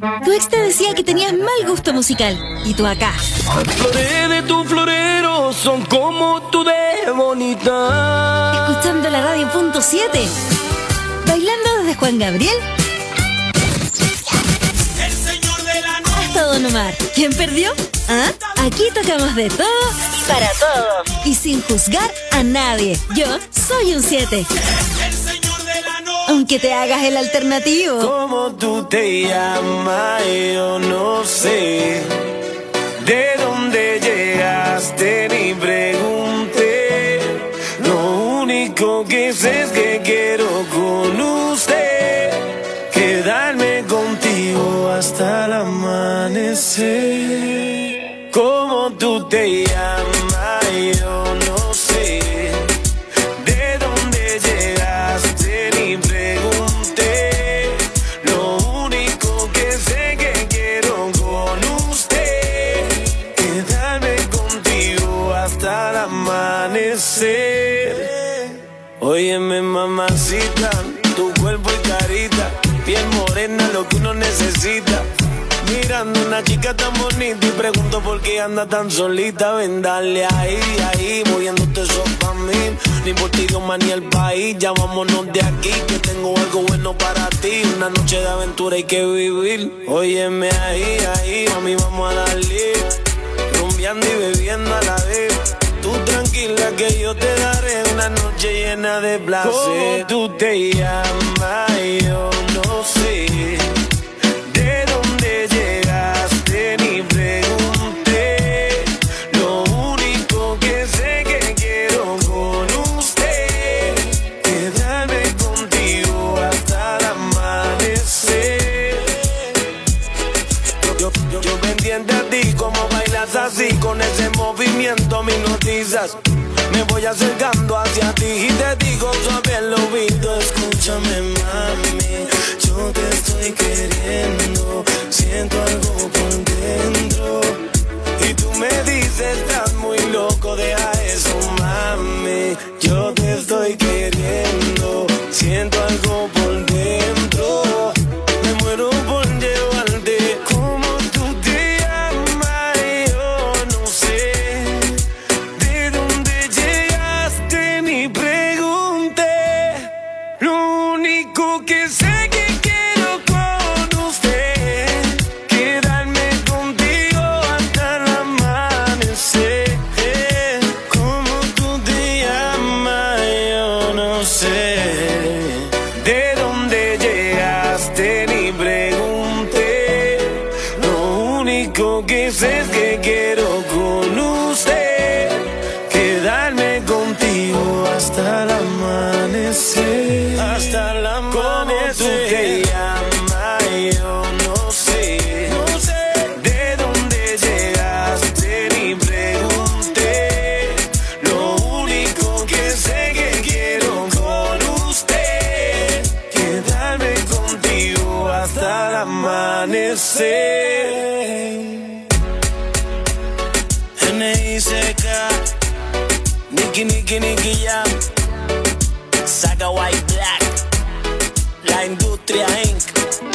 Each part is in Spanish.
Tu ex te decía que tenías mal gusto musical. Y tú acá. Las flores de tu florero son como tú de bonita. Escuchando la radio punto 7. Bailando desde Juan Gabriel El señor de la noche. hasta Don Omar. ¿Quién perdió? ¿Ah? Aquí tocamos de todo para todos. Y sin juzgar a nadie. Yo soy un 7. El señor de la noche. Aunque te hagas el alternativo. ¿Cómo tú te llamas? Yo no sé. ¿De dónde llegaste? Ni pregunté. Lo único que sé es que quiero con usted quedarme contigo hasta el amanecer. ¿Cómo tú te llamas? Yo no sé. ¿De dónde llegaste? Ni pregunté. Lo único que sé que quiero con usted quedarme contigo hasta el amanecer. Óyeme, mamacita, tu cuerpo y carita, piel morena, lo que uno necesita. Mirando una chica tan bonita y pregunto por qué anda tan solita. Ven, dale ahí, ahí, moviéndote eso pa' mí. Ni por ti, Dios, ni el país. Ya vámonos de aquí, que tengo algo bueno para ti. Una noche de aventura hay que vivir. Óyeme ahí, ahí, mami, vamos a darle. Rumbeando y bebiendo a la vez. Tú tranquila que yo te daré una noche llena de placer. ¿Cómo tú te llamas? Yo no sé. ¿De dónde llegaste? Ni pregunté. Lo único que sé que quiero con usted quedarme contigo hasta el amanecer. Yo pendiente a ti, como bailas así, con ese movimiento me hipnotizas. Me voy acercando hacia ti y te digo suave al oído. Escúchame, mami, yo te estoy queriendo. Siento algo por dentro y tú me dices, estás muy loco, deja eso, mami. Yo te estoy queriendo. Siento algo por dentro. Me muero por llevarte. Como tú te llamas, yo no sé. ¿De dónde llegaste? Ni pregunté. Lo único que sé que quiero con usted quedarme contigo hasta el amanecer. Como tú te llamas, yo no sé. ¿De dónde llegaste? Ni pregunté. Lo único que sé es que quiero con usted quedarme contigo hasta el amanecer. Hasta el amanecer. ¿Cómo tú te llamas? Yo no sé. No sé. ¿De dónde llegaste? Ni pregunté. Lo único que sé que quiero con usted quedarme contigo hasta el amanecer. N.I.C.K. Nicky Jam, Saga White Black, La Industria Inc.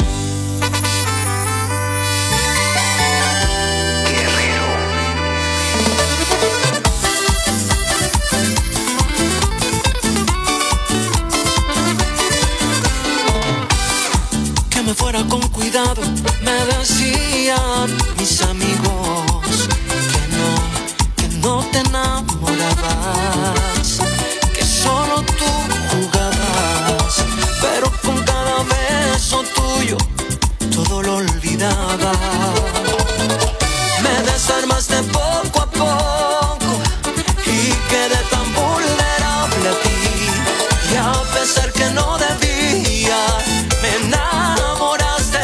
Que me fuera con cuidado, me decían mis amigos que no te enamorabas, que solo tú jugabas, pero con cada beso tuyo todo lo olvidaba. Me desarmaste poco a poco y quedé tan vulnerable a ti, y a pesar que no debía, me enamoraste.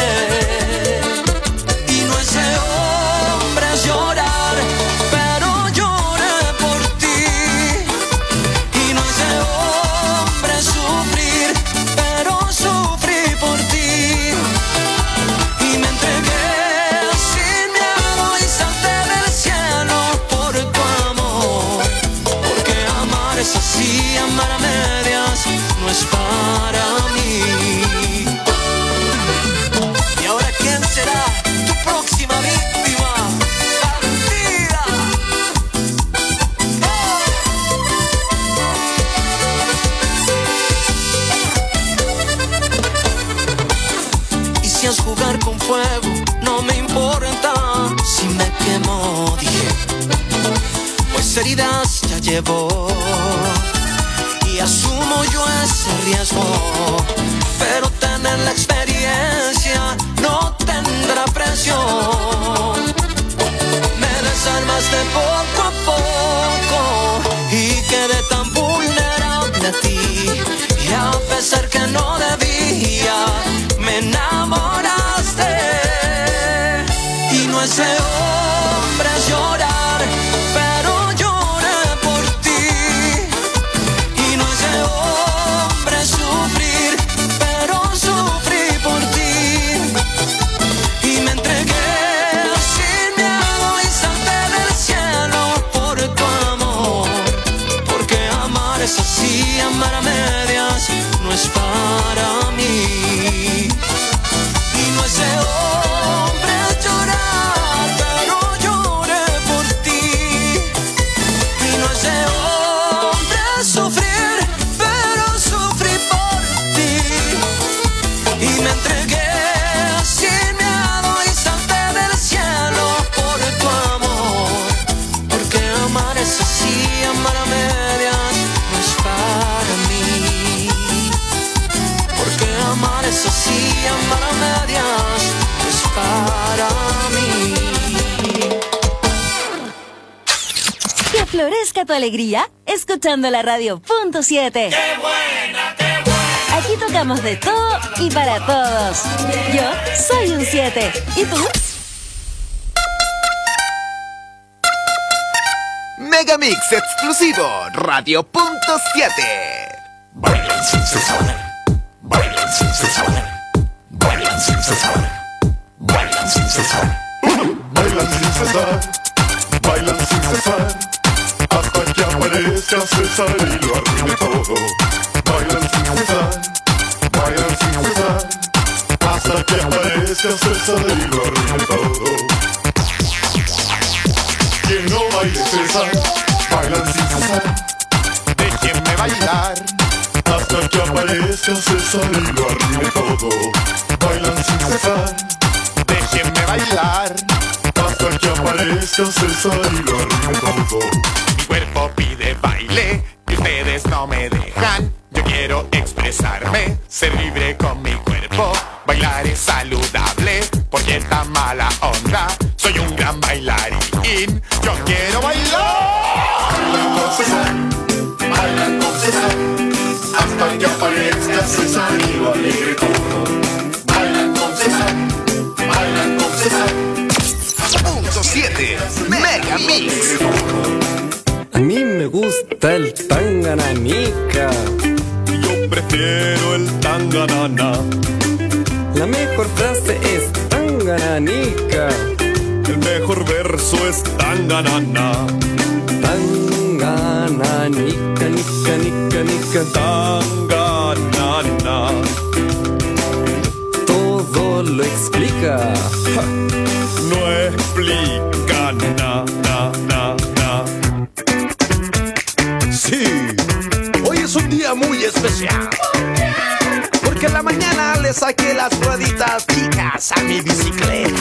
Y no ese hombre es llorar, pero lloré por ti. Y no ese hombre es sufrir, pero sufrí por ti. Y me entregué es jugar con fuego, no me importa si me quemo, dije, pues heridas ya llevo y asumo yo ese riesgo, pero tener la experiencia no tendrá precio. Me desarmaste poco a poco y quedé tan vulnerable a ti, y a pesar que no debía, me enamoraste. Y no es de hombres llorar, pero lloré por ti. Y no es de hombres sufrir, pero sufrí por ti. Y me entregué sin miedo y salté del cielo por tu amor, porque amar es así, amar a medias no es para mí. Y no es de hombres llorar, pero lloré por ti. Y no es de hombres sufrir, pero sufrí por ti. Y me entregué sin miedo y salté del cielo por tu amor, porque amar es así, amar a medias no es para mí. Porque amar es así, amar a medias no es para mí. Que florezca tu alegría escuchando la radio punto 7. ¡Qué buena, qué buena! Aquí tocamos de todo y para todos. Yo soy un 7. ¿Y tú? Megamix exclusivo, Radio Punto 7. Bailan sin cesar, bailan sin cesar, bailan sin cesar, bailan sin cesar. Bailan sin cesar, bailan sin cesar, hasta que aparezca César y lo arruine todo. Bailan sin cesar, bailan sin cesar, hasta que aparezca César y lo arruine todo. Quien no baile César, bailan sin cesar. Déjenme bailar hasta que aparezca César y lo arruine todo. Bailan sin cesar. Déjenme bailar hasta que aparezca César y lo arruine todo. Mi cuerpo pide baile y ustedes no me dejan. Yo quiero expresarme, ser libre con mi cuerpo. Bailar es saludable, porque tan mala onda. Soy un gran bailarín, yo quiero bailar. Bailan con César, bailan con César, hasta que aparezca César y lo alegre todo. Bailan con César, bailan con César. Punto 7, Megamix. A mí me gusta el tangananica. Yo prefiero el tanganana. La mejor frase es tangananica. El mejor verso es tanganana. Tangananica, nica, nica, nica. Tanganana. Todo lo explica. No explica na, na, na, na. Sí, hoy es un día muy especial, porque en la mañana le saqué las rueditas fijas a mi bicicleta.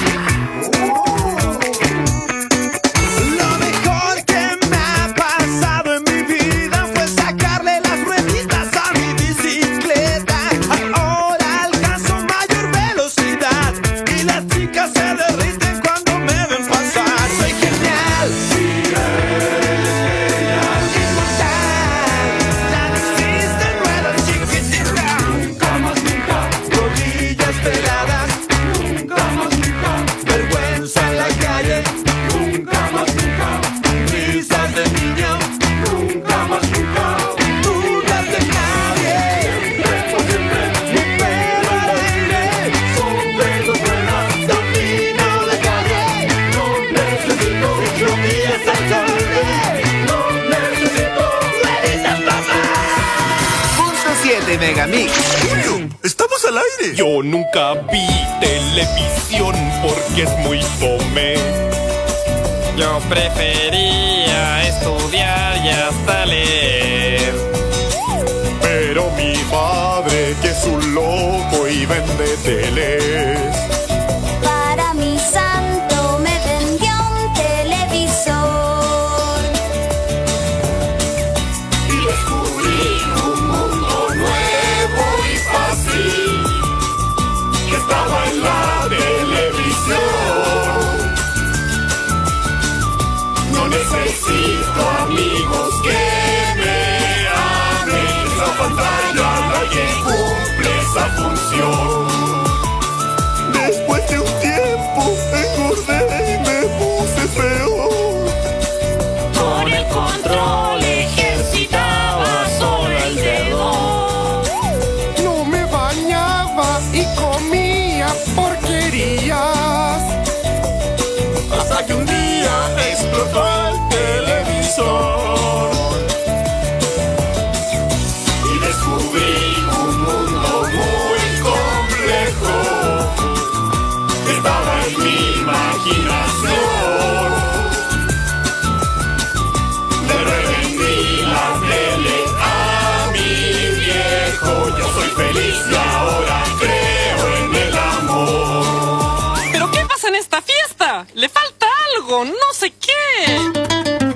Lo mejor que me ha pasado en mi vida fue sacarle las rueditas a mi bicicleta. Ahora alcanzo mayor velocidad y las chicas se derriten cuando me ven pasar. Soy genial. Ya no existen ruedas chiquititas. Nunca más nunca. Rodillas peladas. Nunca más nunca. Vergüenza en la calle. Nunca más nunca. Risas de niño. Nunca más nunca. Dudas de nadie. Mi pelo al aire. Sonrisas buenas. Camino de calle. No necesito rodillas al tarde. No necesito rueditas, papá. Punto 7, Megamix. ¡Estamos al aire! Yo nunca vi televisión porque es muy fome. Yo prefería estudiar y hasta leer. Pero mi padre, que es un loco y vende teles, busco amigos que me amen. La pantalla la que cumple esa función. Después de un tiempo engordé y me puse feo. Con el control ejercitaba solo el dedo. No me bañaba y comía porquerías. Hasta que un día explotó el televisor y descubrí un mundo muy complejo. Estaba en mi imaginación. Le revendí la tele a mi viejo. Yo soy feliz y ahora creo en el amor. ¿Pero qué pasa en esta fiesta? ¡Le falta algo! ¡No sé qué!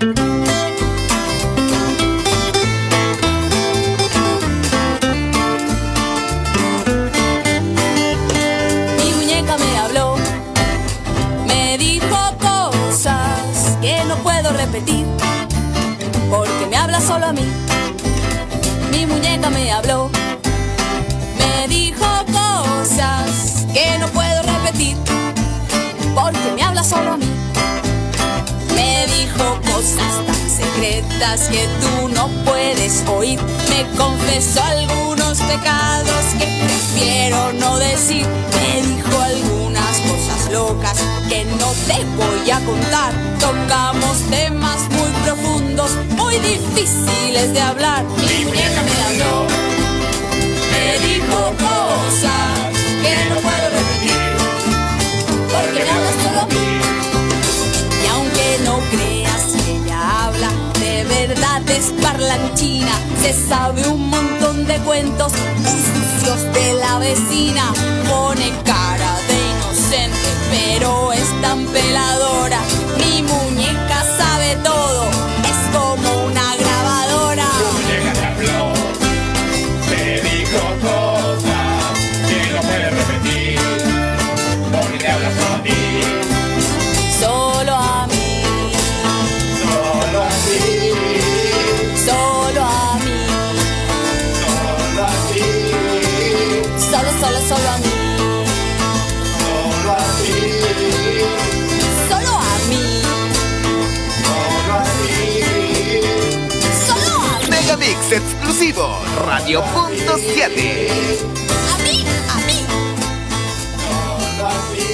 Mi muñeca me habló, me dijo cosas que no puedo repetir, porque me habla solo a mí. Mi muñeca me habló, me dijo cosas que no puedo repetir, porque me habla solo a mí. Me dijo cosas tan secretas que tú no puedes oír. Me confesó algunos pecados que prefiero no decir. Me dijo algunas cosas locas que no te voy a contar. Tocamos temas muy profundos, muy difíciles de hablar. Mi muñeca me habló, me dijo cosas que no puedo repetir, porque me hablas solo a mí. Y aunque no creas que ella habla, de verdad es parlanchina. Se sabe un montón de cuentos muy sucios de la vecina. Pone cara de inocente, pero es tan peladora. Mi muñeca sabe todo, es como una grabadora. Tu muñeca te habló, te dijo cosas que no puedes repetir, porque te hablas solo a ti. Solo a mí, Solo a ti, solo a mí, solo a ti, solo a mí, solo a ti, solo a mí, solo a ti. solo a mí, Megamix exclusivo, Radio.7. a mí, a mí, Solo a ti.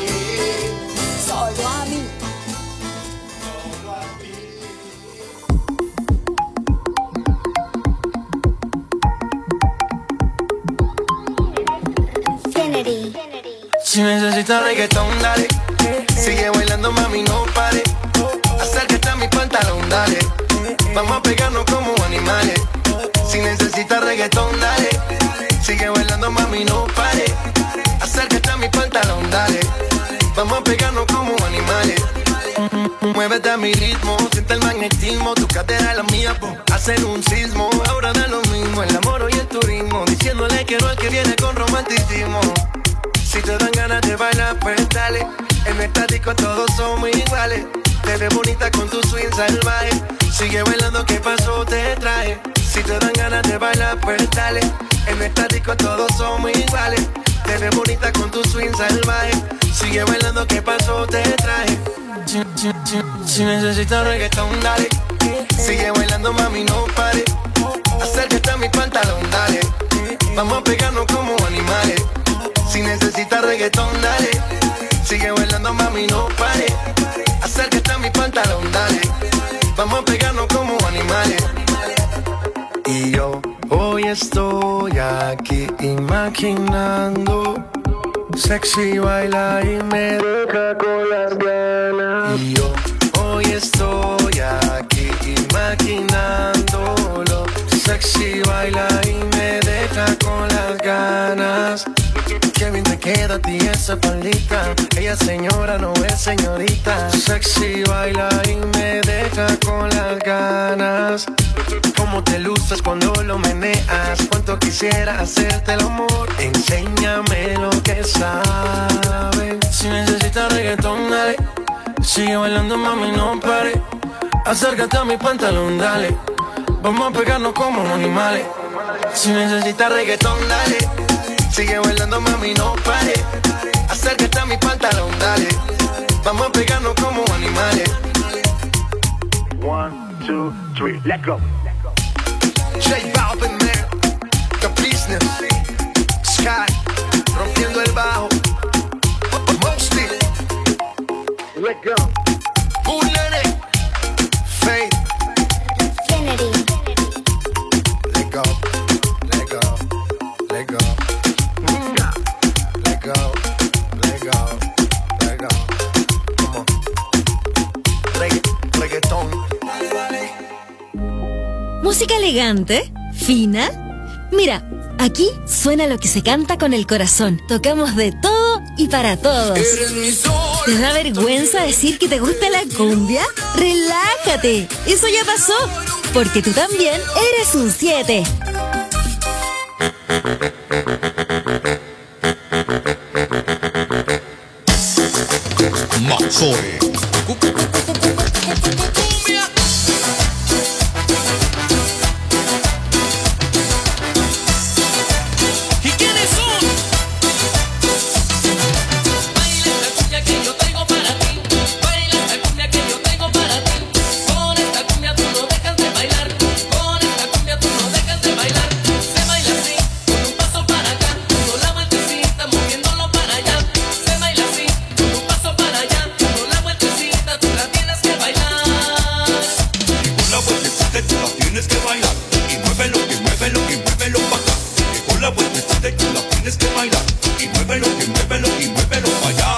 solo a mí. Si necesitas reggaetón, dale. Sigue bailando, mami, no pare. Acércate a mi pantalón, dale. Vamos a pegarnos como animales. Si necesitas reggaetón, dale. Sigue bailando, mami, no pare. Acércate a mi pantalón, dale. Vamos a pegarnos como animales. Muévete a mi ritmo, siente el magnetismo. Tu cadera es la mía, hacen un sismo. Ahora da lo mismo, el amor y el turismo. Diciéndole que no al que viene con romanticismo. Si te dan ganas de bailar, pues dale. En esta disco todos somos iguales. Te ves bonita con tu swing salvaje. Sigue bailando, ¿qué pasó? Te trae. Si te dan ganas de bailar, pues dale. En esta disco todos somos iguales. Te ves bonita con tu swing salvaje. Sigue bailando, ¿qué pasó? Te trae. Si necesitas reggaetón, dale. Sigue bailando, mami, no pare. Acércate a mi pantalón, dale. Vamos a pegarnos como animales. Si necesitas reggaetón, dale. Sigue bailando, mami, no pare. Acércate a mi pantalón, dale. Vamos a pegarnos como animales. Y yo hoy estoy aquí imaginando. Sexy baila y me deja con las ganas. Y yo hoy estoy aquí imaginándolo. Sexy baila y me deja con las ganas. Qué bien te queda a ti esa faldita. Ella señora, no es señorita. Sexy baila y me deja con las ganas. Cómo te luces cuando lo meneas. Cuánto quisiera hacerte el amor. Enséñame lo que sabes. Si necesitas reggaetón, dale. Sigue bailando, mami, no pare. Acércate a mi pantalón, dale. Vamos a pegarnos como animales. Si necesitas reggaetón, dale. Sigue bailando, mami, no pare. Acércate a mi pantalón, dale. Vamos a pegarnos como animales. 1, 2, 3, let's go. J Balvin, man. The business. Sky. Rompiendo el bajo. Mostly. Let's go. Bullet. Faith. Kennedy. Let go. Let go. Let go. Let go. Let go. Let go. Come on. Reggaeton. Música elegante, fina. Mira, aquí suena lo que se canta con el corazón. Tocamos de todo y para todos. ¿Te da vergüenza decir que te gusta la cumbia? ¡Relájate! Eso ya pasó, porque tú también eres un 7. Maxore. ¿Y quiénes son? Baila esta cumbia que yo traigo para ti. Baila esta cumbia que yo traigo para ti. Con esta cumbia tú no dejas de bailar. Con esta cumbia tú no dejas de bailar. Se baila así, con un paso para acá, con la vueltecita moviéndolo para allá. Se baila así, con un paso para allá, con la vueltecita tú la tienes que bailar. Y con la vueltecita tú la tienes que bailar. Y muévelo, que muévelo, que muévelo pa' acá. Que con la vueltecita tú la tienes que bailar. Y muévelo, que muévelo, y muévelo pa' allá.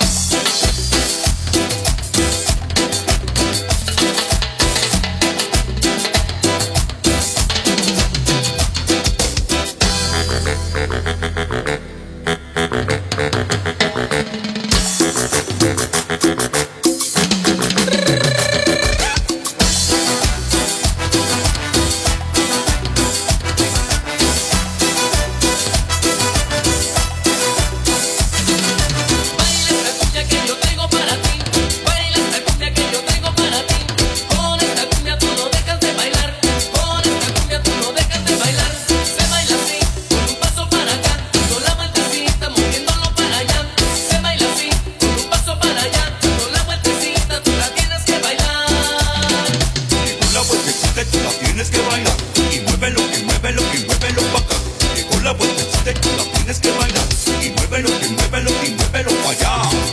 Baila esta cumbia que yo traigo para ti. Baila esta cumbia que yo traigo para ti. Con esta cumbia tú no dejas de bailar. Con esta cumbia tú no dejas de bailar. Se baila así, con un paso para acá, con la vueltecita moviéndolo para allá. Se baila así, con un paso para allá, con la vueltecita tú la tienes que bailar. Que con la vueltecita tú la tienes que bailar. Y muévelo, que muévelo, que muévelo pa' acá. Que con la vueltecita tú la tienes que bailar. Y muévelo, que muévelo, y muévelo pa' allá.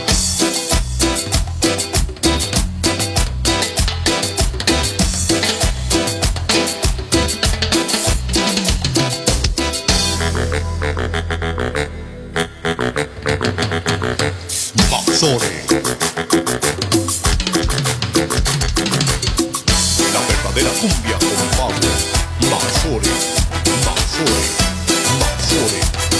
Maxore. La verdadera cumbia con Pablo. Maxore. Maxore. Maxore.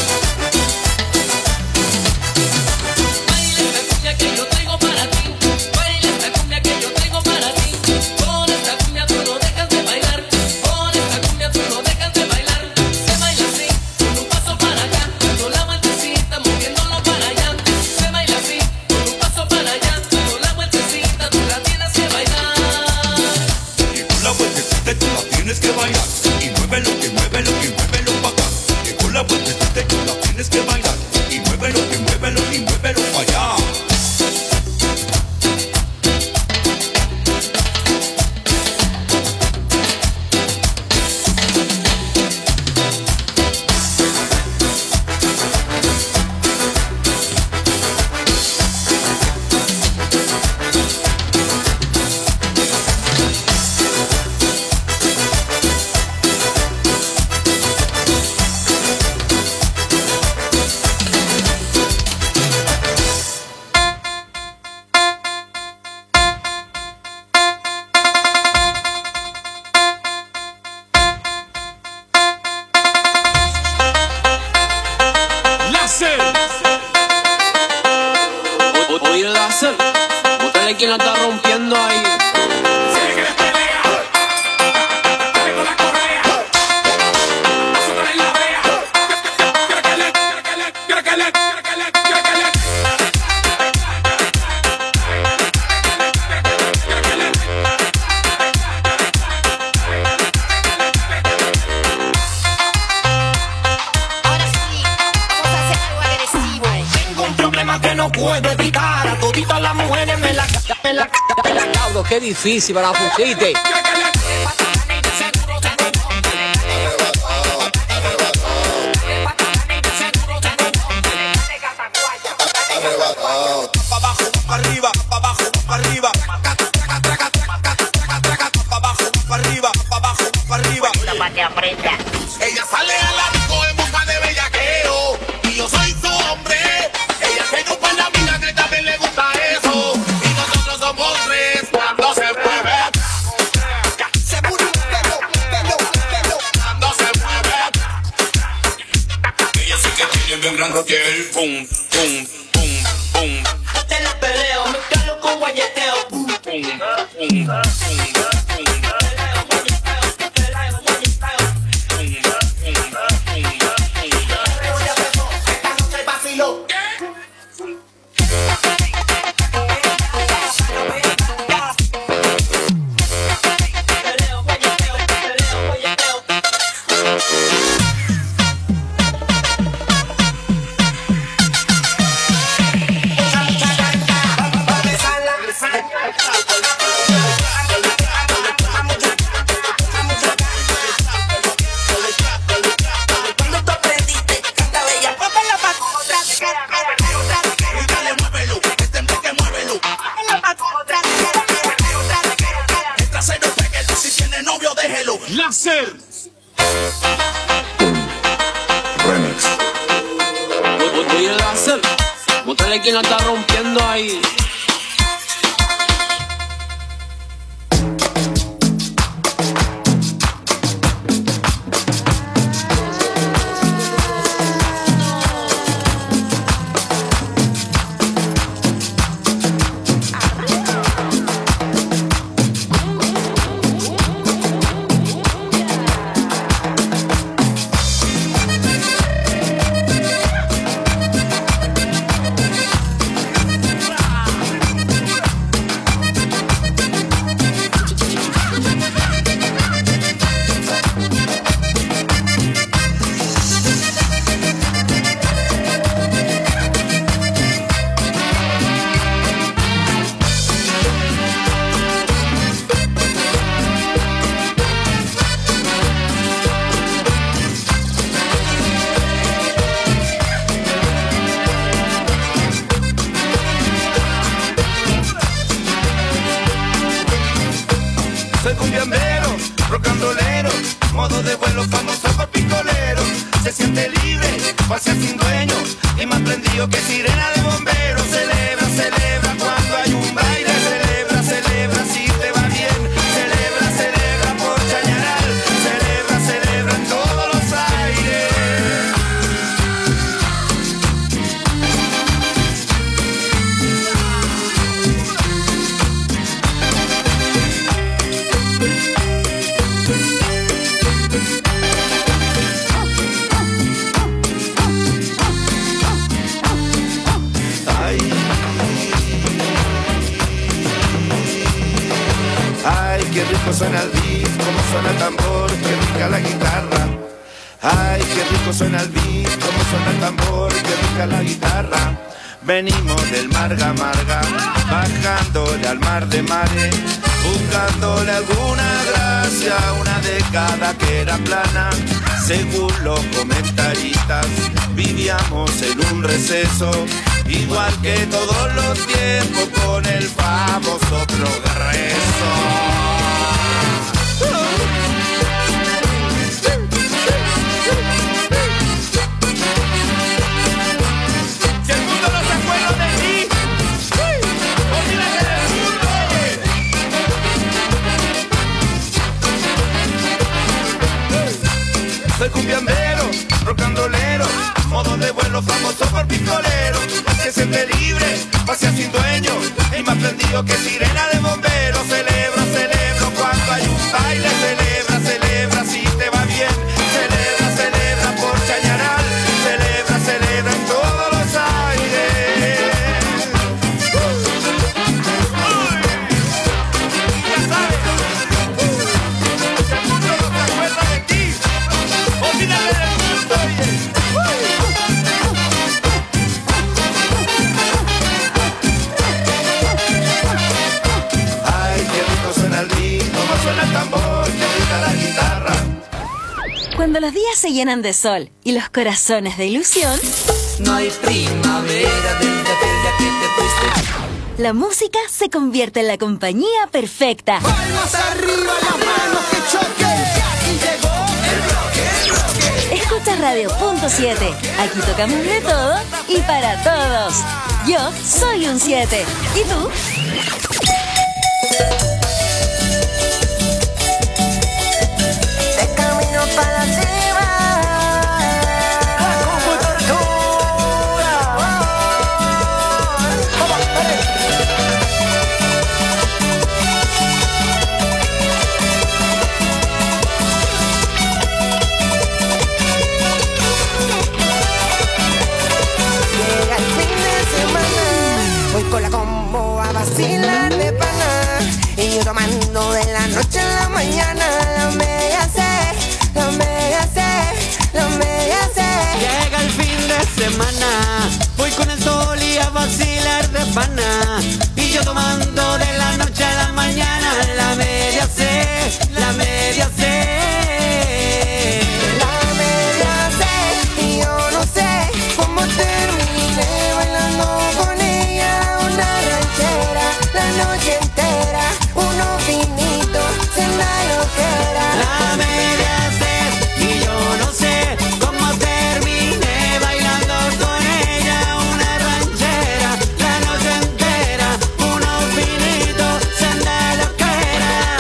Baila esta cumbia que yo traigo para ti. Baila esta cumbia que yo traigo para ti. Con esta cumbia tú no dejas de bailar. Con esta cumbia tú no dejas de bailar. Se baila así, con un paso para acá, con la vueltecita moviéndolo para allá. Se baila así, con un paso para allá, con la vueltecita tú la tienes que bailar. Y con la vueltecita tú la tienes que bailar. Y muévelo, que muévelo, que muévelo pa' acá. Que con la vueltecita tú la tienes que bailar. Y muévelo, que muévelo, y muévelo pa' allá. Oye, láser, bótale quien la está rompiendo ahí. no puedo evitar. A toditas las mujeres me la Cabro, qué difícil para la pusiste. Pa' abajo, pa' arriba, pa' abajo, pa' arriba. Pa' abajo, pa' arriba, pa' abajo, pa' arriba. Ella sale a la disco en busca de bellaqueo y yo soy su hombre. Ella se grupa en la vida que también le gusta eso. Y nosotros somos tres cuando se mueve. Cuando se mueve. Ella sí que tiene bien gran rotel. Pum, pum, pum, pum. Te la peleo, me calo con guayeteo. Pum, pum, pum, pum. Láser. Remix. Oye, Láser, bótale quien la está rompiendo ahí. Soy cumbiambero, rocandolero, modo de vuelo famoso por picolero. Se siente libre, pasea sin dueño y más prendido que sirena de bombero. Celebra, celebra cuando hay un baile. Celebra, celebra si te va bien. Celebra, celebra por Chañaral. Celebra, celebra en todos los aires. Ay, qué rico suena el beat, cómo suena el tambor, qué rica la guitarra. Ay, qué rico suena el beat, cómo suena el tambor, qué rica la guitarra. Venimos del Marga Marga, bajándole al mar de mares, buscándole alguna gracia, una década que era plana. Según los comentaristas, vivíamos en un receso, igual que todos los tiempos con el famoso progreso. Si el mundo no se acuerda de mí, olvídate del mundo. Soy cumbiambero, rocandolero, modo de vuelo famoso por picolero. Se siente libre, pasea sin dueño y más prendido que sirena de bombero. Celebro, celebro cuando hay un baile. Celebra, celebra si te va bien. Celebra, celebra por Chañaral. Celebra, celebra en todos los aires. Ya sabes, si el mundo no se acuerda de ti, olvídate del mundo, oye. Cuando los días se llenan de sol y los corazones de ilusión, no hay primavera desde aquel día que te fuiste. La música se convierte en la compañía perfecta. Palmas arriba, las manos que choquen. Aquí llegó el bloque. Escucha Radio Punto 7. Aquí tocamos de todo y para todos. Yo soy un 7. ¿Y tú? De camino para la con la combo a vacilar de pana y yo tomando de la noche a la mañana. La media C, la media C, la media C. Llega el fin de semana, voy con el sol y a vacilar de pana y yo tomando de la noche a la mañana. La media C, la media C. La media C y yo no sé cómo terminé bailando con ella. La noche entera, uno finito, cena loquera. La media C y yo no sé cómo terminé bailando con ella. Una ranchera, la noche entera, uno finito, cena loquera.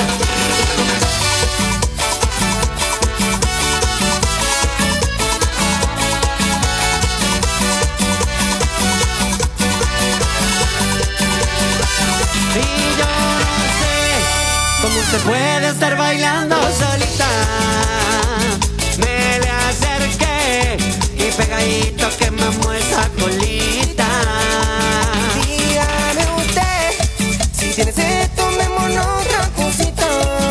Y yo no sé cómo se puede estar bailando solita. Me le acerqué y pegadito que mamó esa colita. Dígame usted, si tienes esto, tomémonos otra cosita.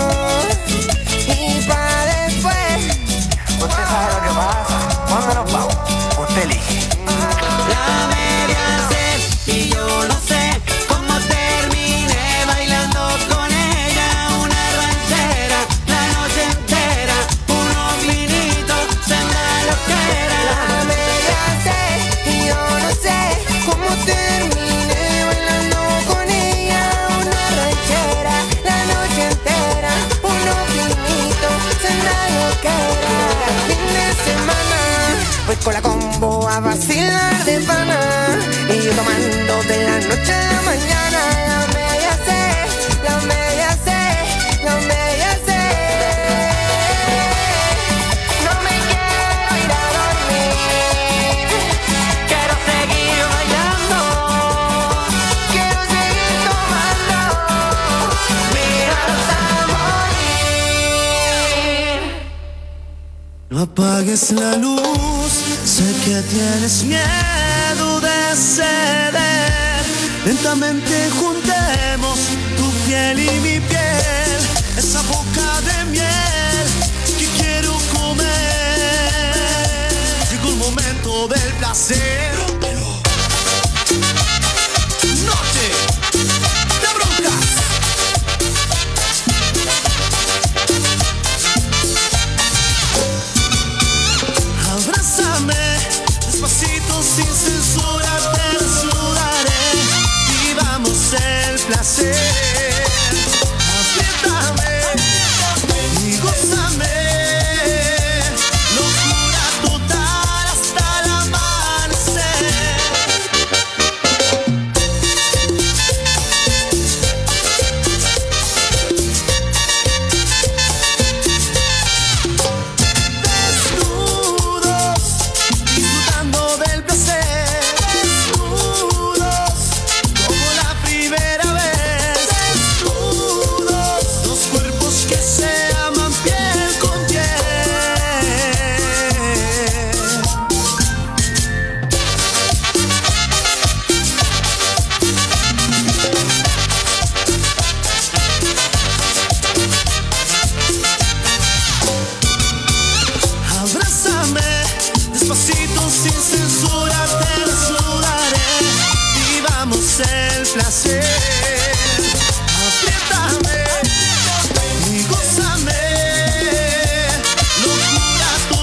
Y pa' después, usted sabe lo que pasa. ¿Cuándo nos vamos? Usted elige. La media C y yo no sé cómo terminé bailando con ella. Una ranchera, la noche entera, unos vinitos, cena loquera. La media C y yo no sé cómo terminé bailando con ella. Una ranchera, la noche entera, unos vinitos, cena loquera. Fin de semana, voy con la combo a vacilar de pana y yo tomando de la noche a la mañana. La media C, la media C, la media C. No me quiero ir a dormir, Quiero seguir bailando, quiero seguir tomando, mira hasta morir. No apagues la luz, sé que tienes miedo de ceder. Lentamente juntemos tu piel y mi piel, esa boca de miel que quiero comer. Llegó el momento del placer. Noche de brujas. Abrázame despacito sin censura, te desnudaré y vamos el placer. Apriétame y gózame, locura total hasta el amanecer. Apriétame y gózame, locura total.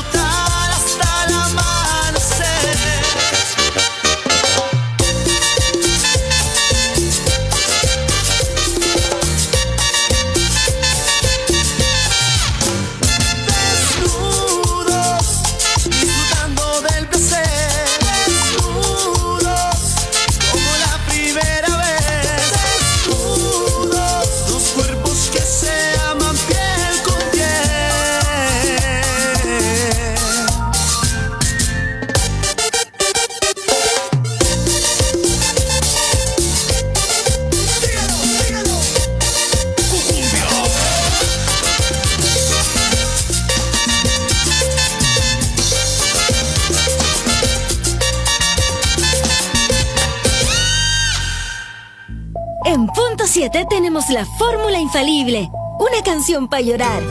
En Punto 7 tenemos la fórmula infalible. Una canción para llorar.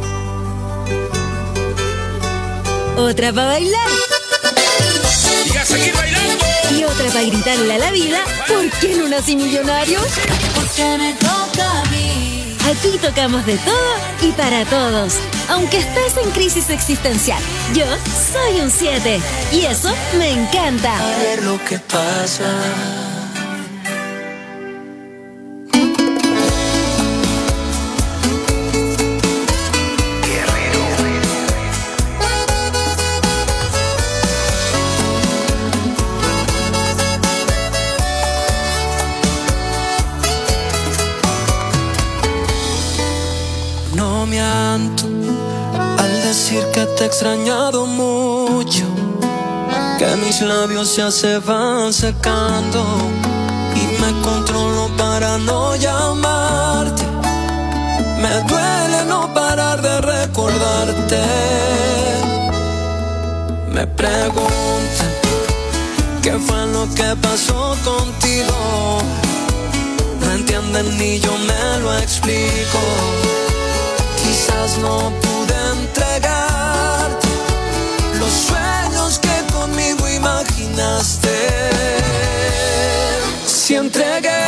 Otra para bailar. Y a seguir bailando. Y otra para gritarle a la vida, ¿por qué no nací millonario? Porque me toca a mí. Aquí tocamos de todo y para todos. Aunque estés en crisis existencial, yo soy un 7 y eso me encanta. A ver lo que pasa. No miento al decir que te he extrañado mucho, que mis labios ya se van secando y me controlo para no llamarte. Me duele no parar de recordarte. Me preguntan qué fue lo que pasó contigo. No entienden ni yo me lo explico. Quizás no pude entregarte los sueños que conmigo imaginaste. Si entregué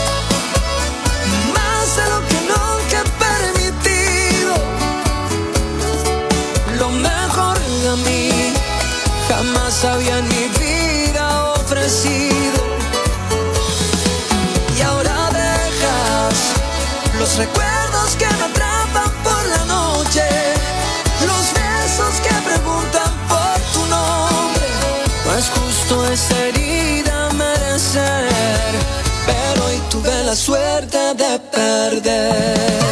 más de lo que nunca he permitido, lo mejor de mí jamás había en mi vida ofrecido. Y ahora dejas los recuerdos que me atrapan por la noche, los besos que preguntan por tu nombre. No es justo esa herida merecer, pero hoy tuve la suerte de perder.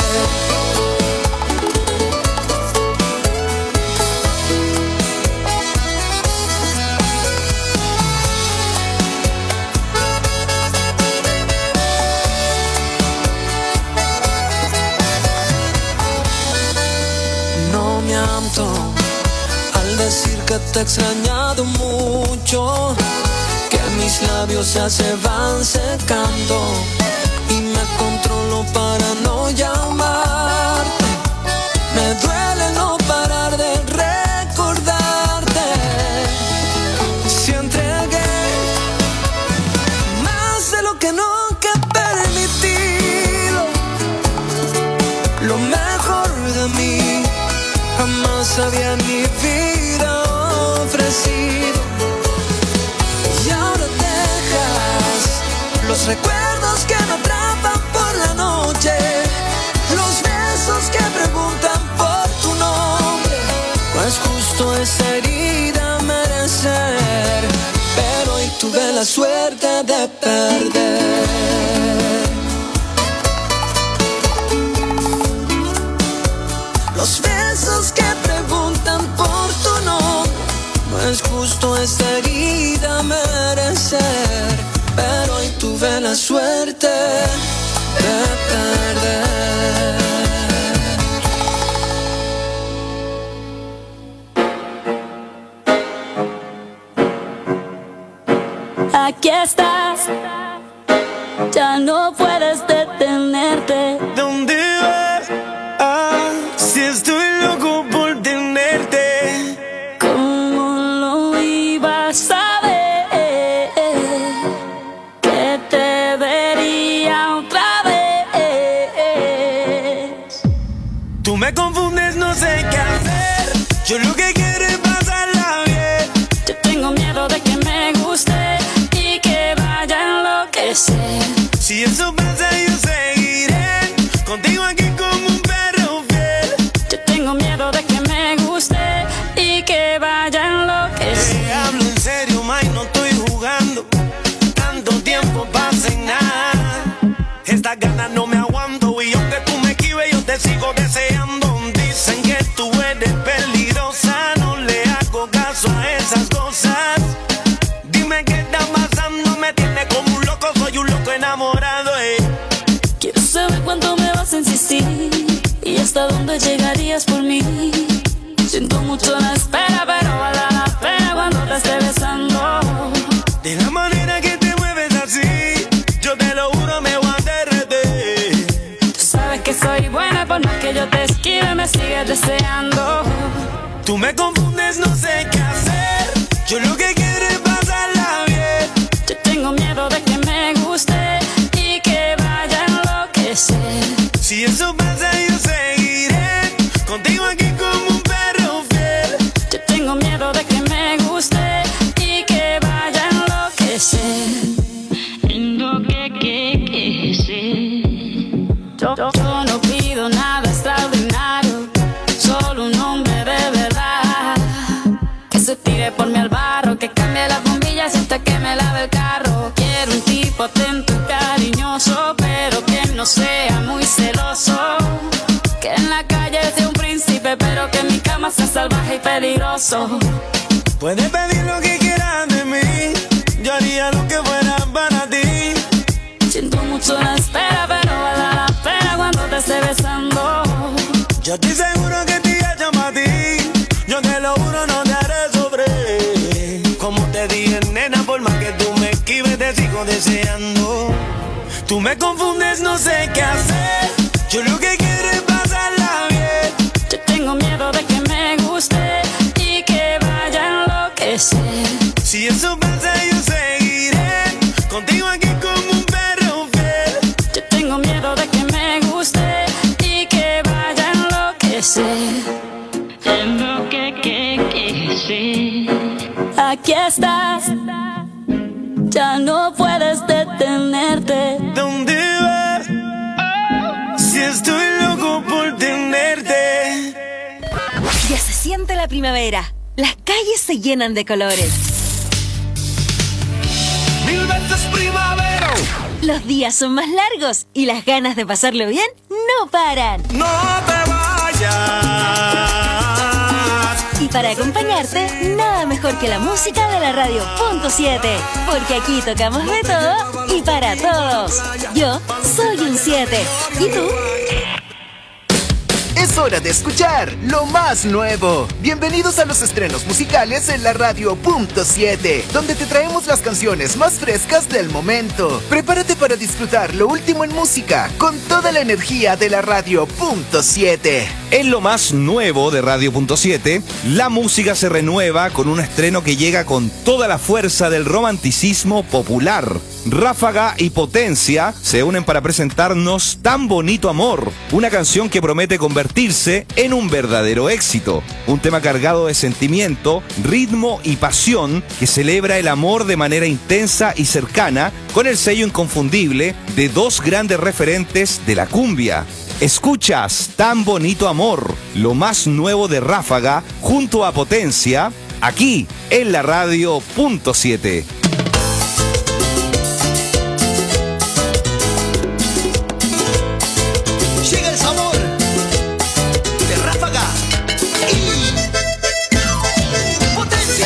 Al decir que te he extrañado mucho, que mis labios ya se van secando y me controlo para no llamarte. Me duele no parar de recordarte. Si entregué más de lo que nunca he permitido, lo mejor de mí jamás había en mi vida ofrecido. Y ahora dejas los recuerdos que me atrapan por la noche, los besos que preguntan por tu nombre. No es justo esa herida merecer, pero hoy tuve la suerte de perder. Los besos que preguntan por tu nombre. No es justo esta herida merecer, pero hoy tuve la suerte de perder. Aquí estás, ya no puedes detenerte. ¿Dónde vas? Si estoy loco por tenerte. ¿Cómo lo ibas a ver? Que te vería otra vez. Tú me confundes, no sé qué hacer. Yo lo que quiero es pasarla bien. Yo tengo miedo de que me guste y que vaya a enloquecer. Si eso pasa, yo seguiré contigo aquí como un perro fiel. Yo tengo miedo de que me guste y que vaya a enloquecer. Te hablo en serio, May, no estoy jugando. Tanto tiempo pasa en nada. Estas ganas no me aguanto y aunque tú me esquives, yo te sigo deseando. Dicen que tú eres peligrosa, no le hago caso a esas cosas. Dime qué está pasando, me tiene como un loco, soy un loco enamorado. Quiero saber cuánto me vas a insistir y hasta dónde llegarías por mí. Siento mucho la espera, pero vale la pena cuando te esté besando. De la manera que te mueves así, yo te lo juro, me esquiva y me sigues deseando. Tú me confundes, no sé qué hacer. Yo lo que quiero es pasarla bien. Yo tengo miedo de que me guste y que vaya a enloquecer. Si eso pasa yo seguiré contigo aquí como un perro fiel. Yo tengo miedo de que me guste y que vaya a enloquecer. Yo no pido nada extraordinario, solo un hombre de verdad que se tire por mí al barro, que cambie las bombillas hasta que me lave el carro. Quiero un tipo atento y cariñoso, pero que no sea muy celoso, que en la calle sea un príncipe, pero que en mi cama sea salvaje y peligroso. Puedes pedir lo que quieras de mí, yo haría lo que fuera para ti. Siento mucho la espera, pero vale la pena cuando te esté besando. Yo estoy seguro que te llamo a ti, yo te lo juro no te haré sobre. Como te dije, nena, por más que tú me esquives te sigo deseando. Tú me confundes, no sé qué hacer. Yo lo que quiero es pasarla bien. Yo tengo miedo de que me guste y que vaya a enloquecer. Si eso pasa yo seguiré contigo aquí como un perro fiel. Yo tengo miedo de que me guste y que vaya a enloquecer. Aquí estás, ya no puedes detenerte. ¿Dónde vas? Si estoy loco por tenerte. Ya se siente la primavera. Las calles se llenan de colores. Mil veces primavera. Los días son más largos y las ganas de pasarlo bien no paran. No te vayas. Y para acompañarte, nada mejor que la música de la radio Punto 7. Porque aquí tocamos de todo y para todos. Yo soy un 7. ¿Y tú? Es hora de escuchar lo más nuevo. Bienvenidos a los estrenos musicales en la radio Punto 7, donde te traemos las canciones más frescas del momento. Prepárate para disfrutar lo último en música con toda la energía de la radio Punto 7. En lo más nuevo de Radio Punto 7, la música se renueva con un estreno que llega con toda la fuerza del romanticismo popular. Ráfaga y Potencia se unen para presentarnos Tan Bonito Amor, una canción que promete convertirse en un verdadero éxito. Un tema cargado de sentimiento, ritmo y pasión que celebra el amor de manera intensa y cercana, con el sello inconfundible de dos grandes referentes de la cumbia. Escuchas Tan Bonito Amor, lo más nuevo de Ráfaga junto a Potencia, aquí en la radio Punto 7. Llega el sabor de Ráfaga y Potencia.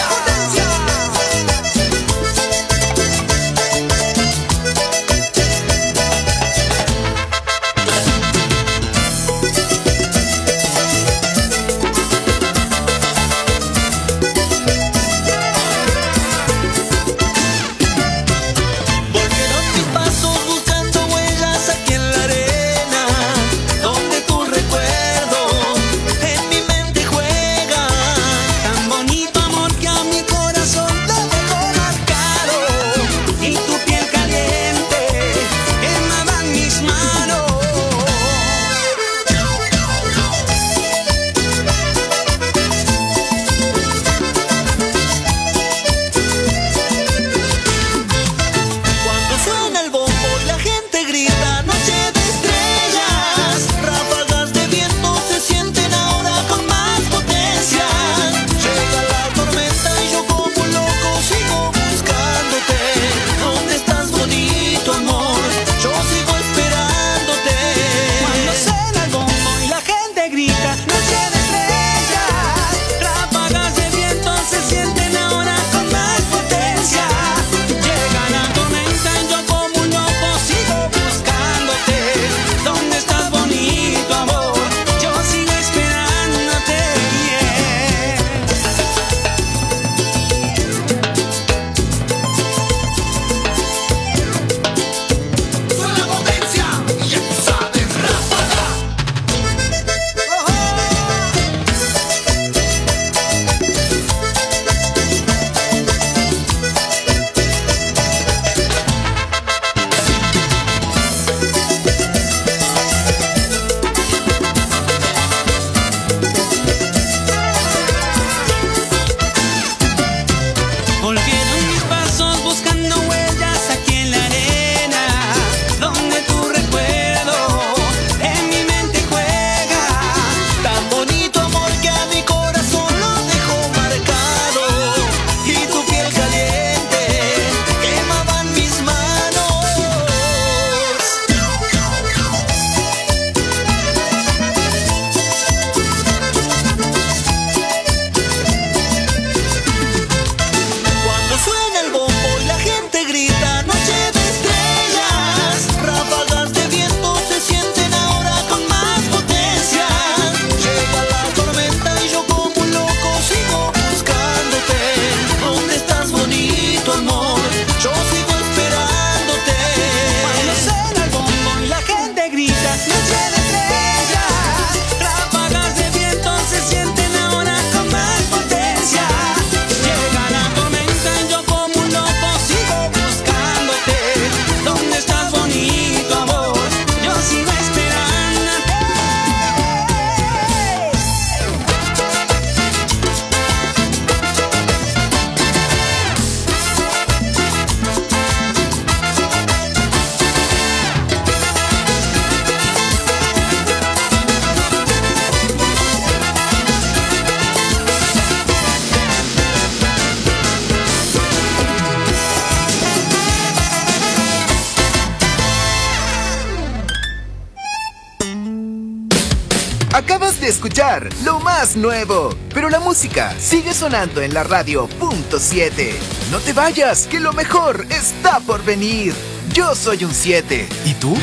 Acabas de escuchar lo más nuevo, pero la música sigue sonando en la radio .7. No te vayas, que lo mejor está por venir. Yo soy un 7. ¿Y tú?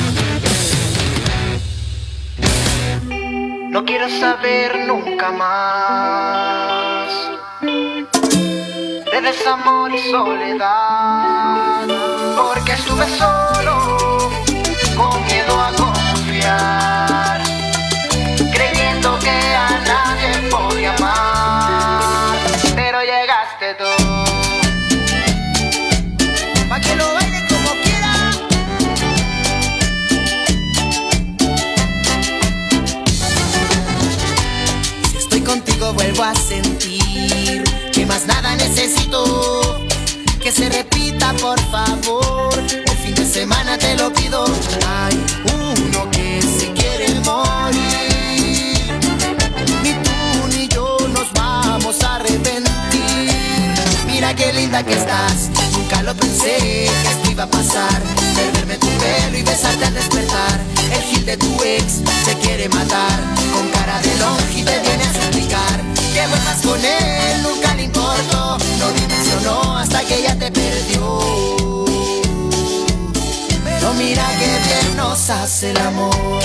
No quiero saber nunca más de desamor y soledad, porque estuve solo, con miedo a confiar, creyendo que a nadie podía amar, pero llegaste tú. Pa' que lo baile como quiera. Si estoy contigo vuelvo a sentir que más nada necesito, que se repita por favor, el fin de semana te lo pido. Hay uno que se quiere morir, ni tú ni yo nos vamos a arrepentir. Mira qué linda que estás, nunca lo pensé que esto iba a pasar, perderme tu pelo y besarte al despertar. El gil de tu ex se quiere matar, con cara de longe te viene a suplicar que vuelvas con él, nunca le importó, no dimensionó hasta que ella te perdió. Pero mira que bien nos hace el amor.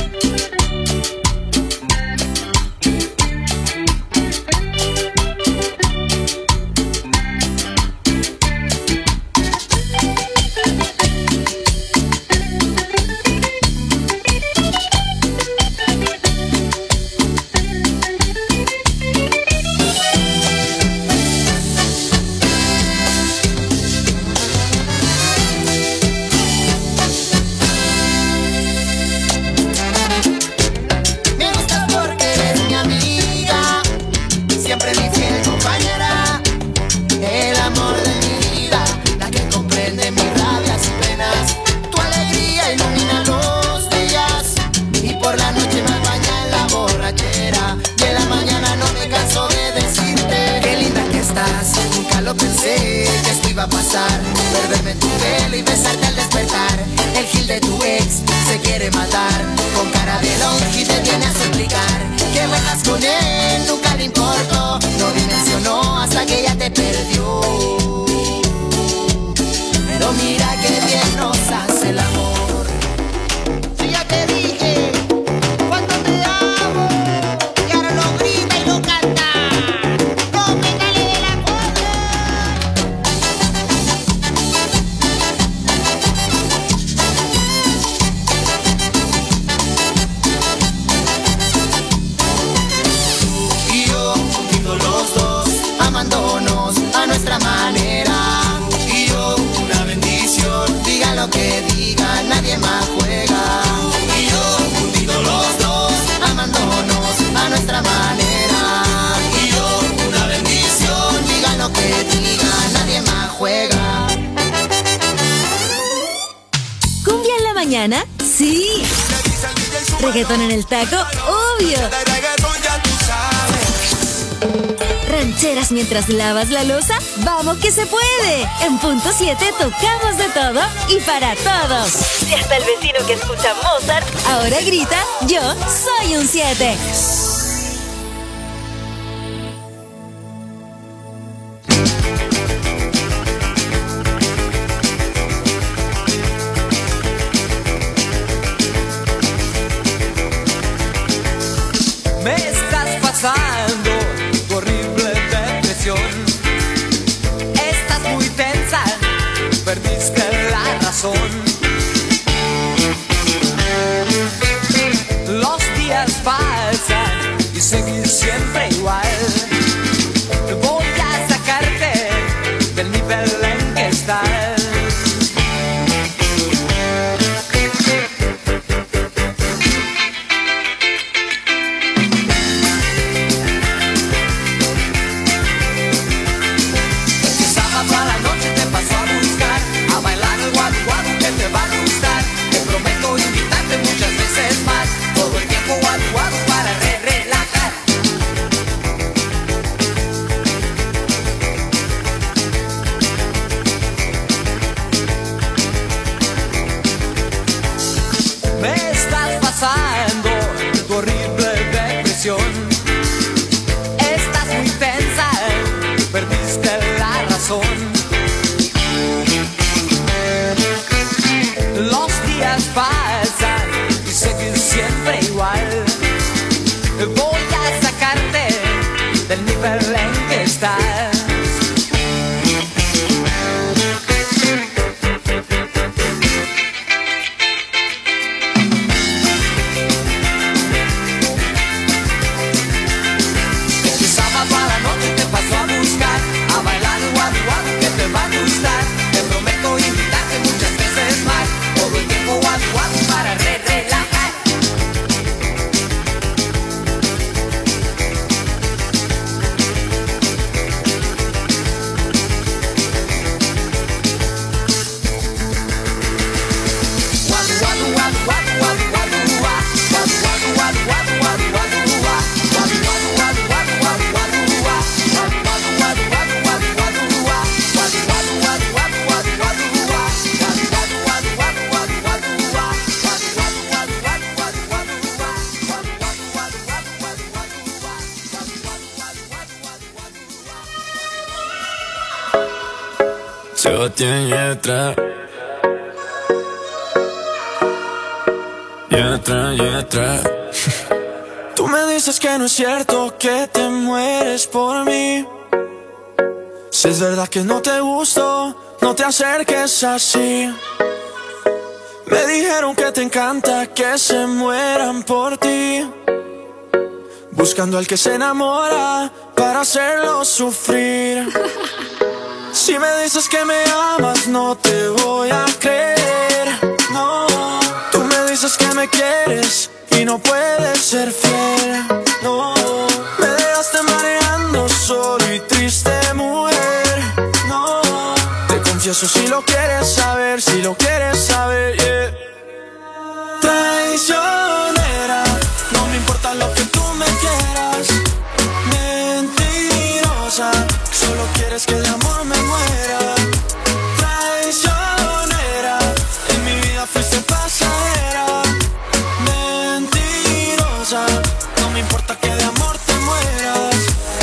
Perderme tu pelo y besarte al despertar. El gil de tu ex se quiere matar, con cara de longe te viene a suplicar que vuelvas con él, nunca le importó, no dimensionó hasta que ella te perdió. Pero mira que bien nos hace el amor. Si ya te dije cuánto te amo, y ahora lo grita y lo canta. Que diga, nadie más juega. Y yo, unidos los dos, amándonos a nuestra manera. Y yo, una bendición, diga lo que diga, nadie más juega. ¿Cumbia en la mañana? Sí. ¿Reggaetón en el taco? Obvio. ¿Rancheras mientras lavas la loza? ¡Vamos que se puede! En .7 tocamos de todo y para todos. Y hasta el vecino que escucha Mozart ahora grita, yo soy un 7. Me estás pasando tu horrible depresión. Estás muy tensa, perdiste la razón. Los días pasan Sebastián Yatra. Yatra. Tú me dices que no es cierto que te mueres por mí. Si es verdad que no te gusto, no te acerques así. Me dijeron que te encanta que se mueran por ti, buscando al que se enamora para hacerlo sufrir. Si me dices que me amas, no te voy a creer, no. Tú me dices que me quieres y no puedes ser fiel, no. Me dejaste mareando solo y triste, mujer, no. Te confieso si lo quieres saber, si lo quieres saber, yeah. Traicionera, no me importa lo que tú me quieras. Mentirosa, solo quieres que de amor me muera. Traicionera, en mi vida fuiste pasajera. Mentirosa, no me importa que de amor te mueras.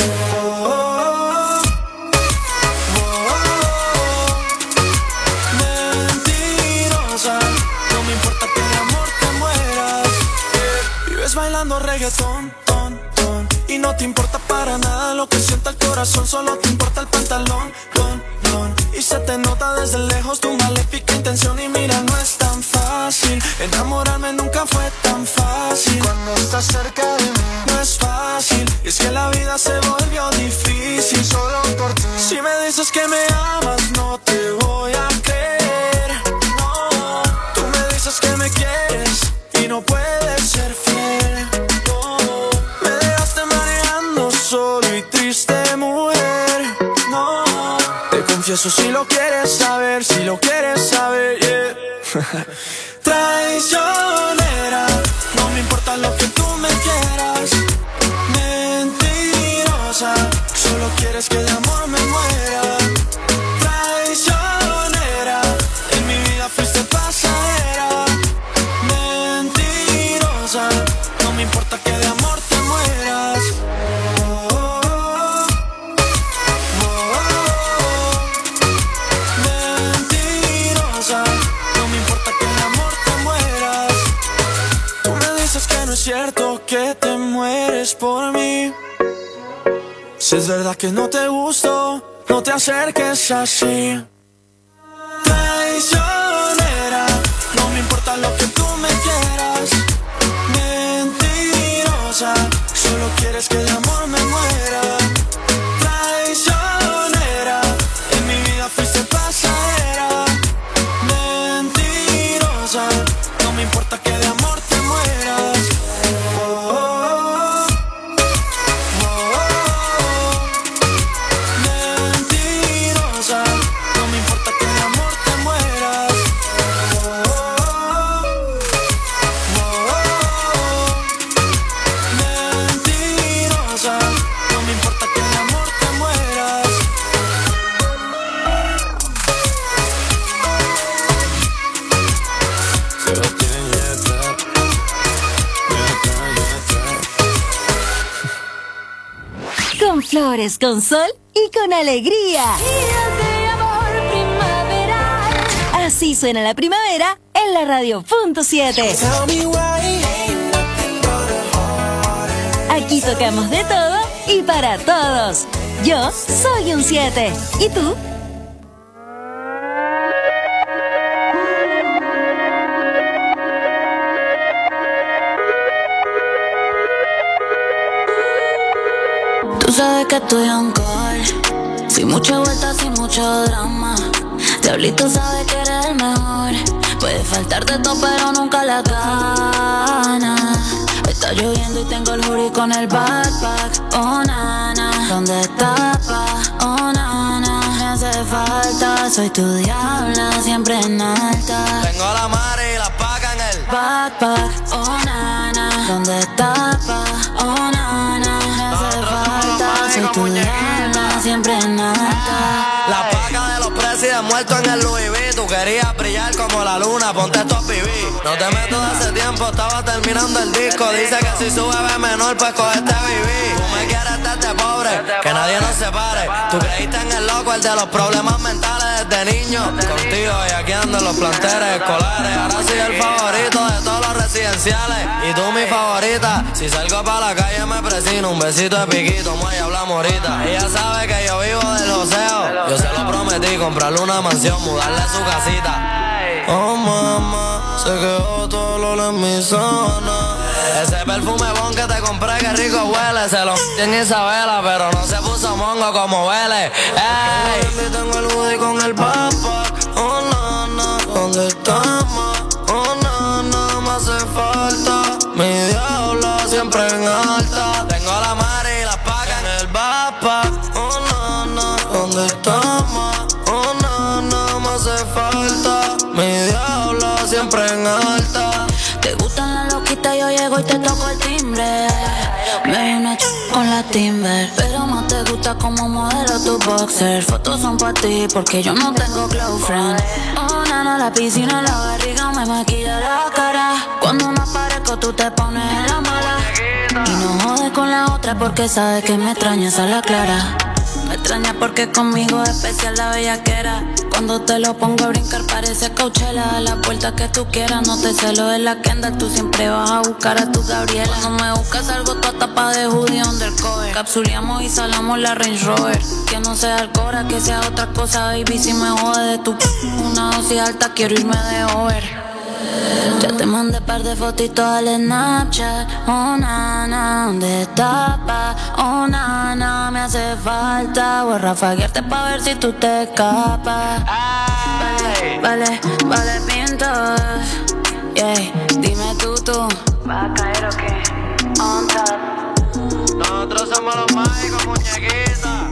Mentirosa, no me importa que de amor te mueras. Vives bailando reggaetón, y no te importa para nada lo que sienta el corazón, solo te importa el pantalón, y se te nota desde lejos tu maléfica intención. Y mira, no es tan fácil, enamorarme nunca fue tan fácil. Cuando estás cerca de mí, no es fácil, y es que la vida se volvió difícil solo por ti. Si me dices que me amas, no te voy a creer, no. Tú me dices que me quieres y no puedes ser fiel, no. Me dejaste mareando solo y triste, mujer, no. Te confieso si lo quieres saber, si lo quieres saber, yeah. Traicionera, no me importa lo que tú me quieras. Mentirosa, solo quieres que de amor me muera. Traicionera, en mi vida fuiste pasajera. Mentirosa, no me importa que de amor te mueras. Mentirosa, no me importa que de amor te mueras. Tú me dices que no es cierto que te mueres por mí. Si es verdad que no te gusto, no te acerques así. Traicionera, no me importa lo que tú me quieras. Mentirosa, solo quieres que de amor me muera. Traicionera, en mi vida fuiste pasajera. Mentirosa, no me importa que de amor te mueras. Mentirosa, no me importa que de amor te mueras. Mentirosa, no me importa que de amor te mueras. Sebastián Yatra. Con flores, con sol y con alegría. Así suena la primavera en la radio.7. Aquí tocamos de todo y para todos. Yo soy un 7. ¿Y tú? Tú sabes que estoy on call, sin mucha vuelta, sin mucho drama. Diablito sabe que eres el mejor. Puede faltar de todo pero nunca la gana. Está lloviendo y tengo el hoodie con el backpack. Oh nana, ¿dónde está pa? Oh nana, me hace falta. Soy tu diabla, siempre en alta. Tengo la mare y la paca en el backpack. Oh nana, ¿dónde está pa? Oh nana, me hace falta. Soy tu diabla, siempre en alta. La paca de los precios muerto en el Louis V. Tú querías brillar como la luna, ponte estos BB. No te meto de hace tiempo, estaba terminando el disco. Dice que si sube B menor, pues coge este BB. Tú me quieres desde pobre, que nadie nos separe. Tú creíste en el loco, el de los problemas mentales desde niño. Contigo y aquí ando en los planteles escolares. Ahora soy el favorito de todos los residenciales. Y tú mi favorita. Si salgo para la calle me presino. Un besito de piquito, muelle, hablamos ahorita. Ella sabe que yo vivo del joseo. Yo se lo prometí, comprarle una mansión, mudarle a su casita. Oh mamá, se quedó todo el olor en mi zona. Ese perfume bon que te compré, que rico huele. Se lo en Isabela, pero no se puso mongo como huele. Ey, tengo el hoodie con el backpack. Oh nana, ¿dónde estamos? Oh nana, me hace falta. Mi diablo siempre en alta. Tengo la mari y las pacas en el backpack. Oh nana, ¿dónde estamos? Oh nana, me hace falta. Mi diablo siempre en alta. Te gustan las loquitas, yo llego y te toco el timbre. Me vi una con la Timber, pero más te gusta como modelo tu boxer. Fotos son para ti porque yo no tengo close friend. Oh nana, la piscina, la barriga me maquilla la cara. Cuando me aparezco tú te pones en la mala. Y no jodes con la otra porque sabes que me extrañas a la clara. Me extraña porque conmigo es especial la bellaquera. Cuando te lo pongo a brincar parece Coachella. A la puerta que tú quieras, no te celo de la Kendall. Tú siempre vas a buscar a tu Gabriela. Cuando me buscas algo toda tapa de hoodie undercover. Capsuleamos y salamos la Range Rover. Que no sea Alcora, que sea otra cosa, baby. Si me jode de tu una dosis alta, quiero irme de over. Ya te mandé par de fotitos al Snapchat. Oh nana, ¿dónde estás, pa? Oh nana, me hace falta. Voy a rafaguearte pa' ver si tú te escapas. Vale, pintos. Yeah, dime tú. ¿Vas a caer o qué? On top. Nosotros somos los mágicos, muñequitas.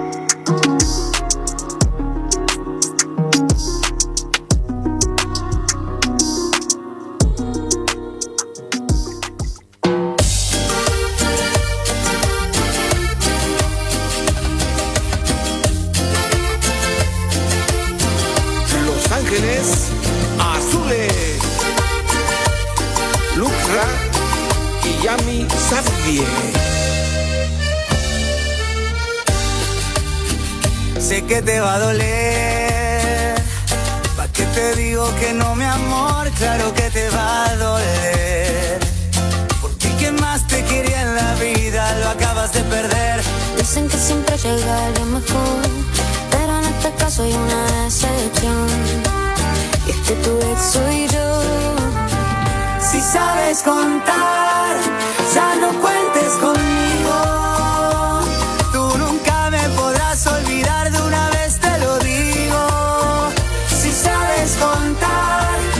Ángeles Azules, Lucra y Yami Xavier. Sé que te va a doler. ¿Pa' qué te digo que no, mi amor? Claro que te va a doler. Porque quien más te quería en la vida lo acabas de perder. Dicen que siempre llega alguien mejor, pero en este caso hay una excepción. Y es que tu ex soy yo. Si sabes contar